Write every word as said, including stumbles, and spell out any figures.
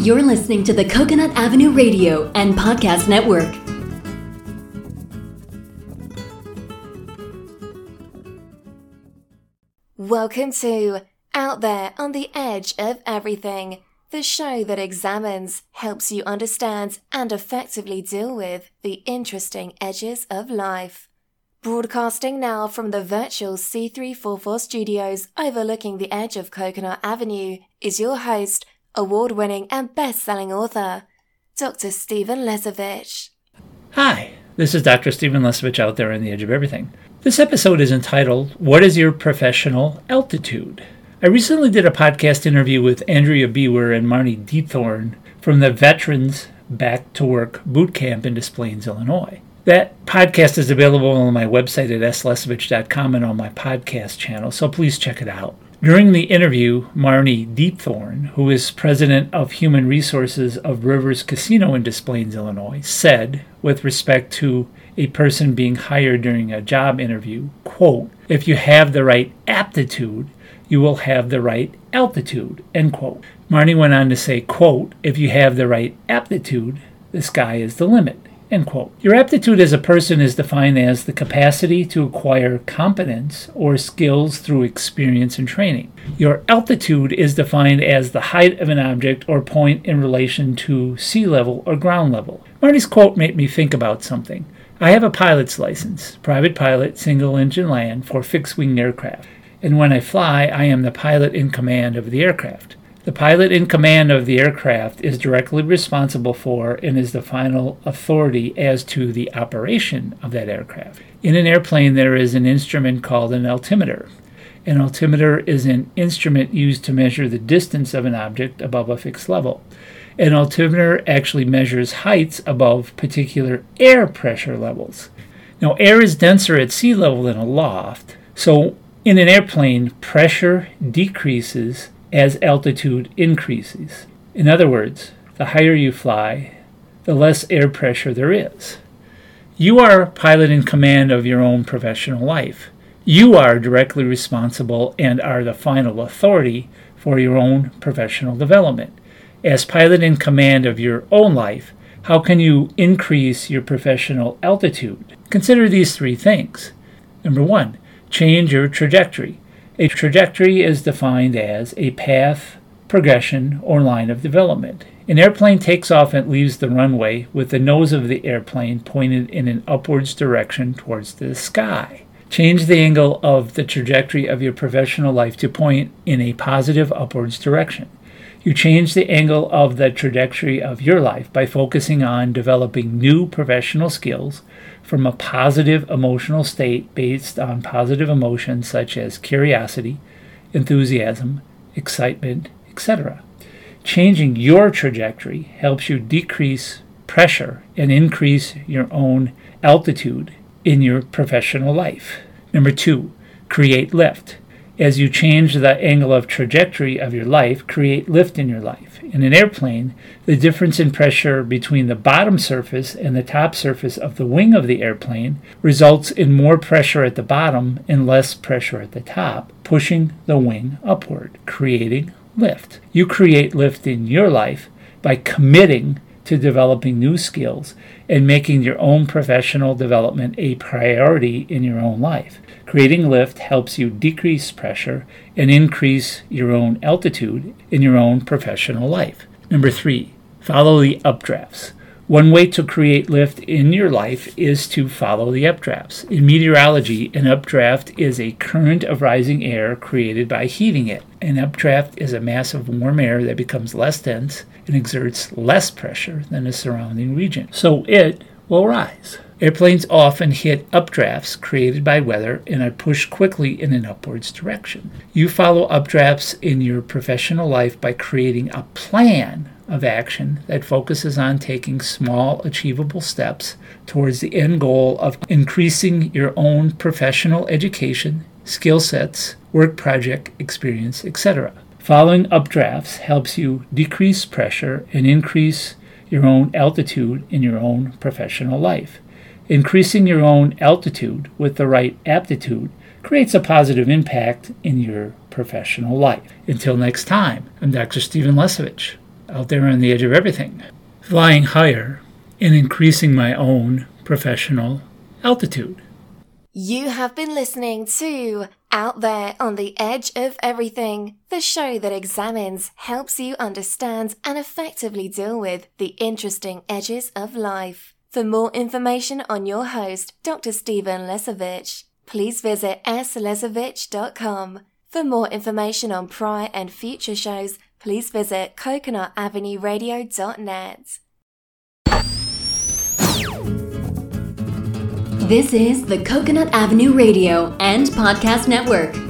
You're listening to the Coconut Avenue Radio and Podcast Network. Welcome to Out There on the Edge of Everything, the show that examines, helps you understand, and effectively deal with the interesting edges of life. Broadcasting now from the virtual C three forty-four studios overlooking the edge of Coconut Avenue is your host, award-winning and best-selling author, Doctor Stephen Lesovich. Hi, this is Doctor Stephen Lesovich out there on the edge of everything. This episode is entitled, What is Your Professional Altitude? I recently did a podcast interview with Andrea Bewer and Marnie Deepthorn from the Veterans Back to Work Boot Camp in Des Plaines, Illinois. That podcast is available on my website at s lesovich dot com and on my podcast channel, so please check it out. During the interview, Marnie Deepthorn, who is president of Human Resources of Rivers Casino in Des Plaines, Illinois, said, with respect to a person being hired during a job interview, quote, if you have the right aptitude, you will have the right altitude, end quote. Marnie went on to say, quote, if you have the right aptitude, the sky is the limit. End quote. Your aptitude as a person is defined as the capacity to acquire competence or skills through experience and training. Your altitude is defined as the height of an object or point in relation to sea level or ground level. Marty's quote made me think about something. I have a pilot's license, private pilot, single-engine land for fixed-wing aircraft. And when I fly, I am the pilot in command of the aircraft. The pilot in command of the aircraft is directly responsible for and is the final authority as to the operation of that aircraft. In an airplane, there is an instrument called an altimeter. An altimeter is an instrument used to measure the distance of an object above a fixed level. An altimeter actually measures heights above particular air pressure levels. Now, air is denser at sea level than a loft, so in an airplane, pressure decreases as altitude increases. In other words, the higher you fly, the less air pressure there is. You are pilot in command of your own professional life. You are directly responsible and are the final authority for your own professional development. As pilot in command of your own life, how can you increase your professional altitude? Consider these three things. Number one, change your trajectory. A trajectory is defined as a path, progression, or line of development. An airplane takes off and leaves the runway with the nose of the airplane pointed in an upwards direction towards the sky. Change the angle of the trajectory of your professional life to point in a positive upwards direction. You change the angle of the trajectory of your life by focusing on developing new professional skills from a positive emotional state based on positive emotions such as curiosity, enthusiasm, excitement, et cetera. Changing your trajectory helps you decrease pressure and increase your own altitude in your professional life. Number two, create lift. As you change the angle of trajectory of your life, create lift in your life. In an airplane, the difference in pressure between the bottom surface and the top surface of the wing of the airplane results in more pressure at the bottom and less pressure at the top, pushing the wing upward, creating lift. You create lift in your life by committing to developing new skills and making your own professional development a priority in your own life. Creating lift helps you decrease pressure and increase your own altitude in your own professional life. Number three, follow the updrafts. One way to create lift in your life is to follow the updrafts. In meteorology, an updraft is a current of rising air created by heating it. An updraft is a mass of warm air that becomes less dense and exerts less pressure than the surrounding region, so it will rise. Airplanes often hit updrafts created by weather and are pushed quickly in an upwards direction. You follow updrafts in your professional life by creating a plan of action that focuses on taking small, achievable steps towards the end goal of increasing your own professional education, skill sets, work project experience, et cetera. Following updrafts helps you decrease pressure and increase your own altitude in your own professional life. Increasing your own altitude with the right aptitude creates a positive impact in your professional life. Until next time, I'm Doctor Stephen Lesovich. out there on the edge of everything, flying higher and increasing my own professional altitude. You have been listening to Out There on the Edge of Everything, the show that examines, helps you understand and effectively deal with the interesting edges of life. For more information on your host, Doctor Stephen Lesavich, please visit s lesavich dot com. For more information on prior and future shows, please visit coconut avenue radio dot net. This is the Coconut Avenue Radio and Podcast Network.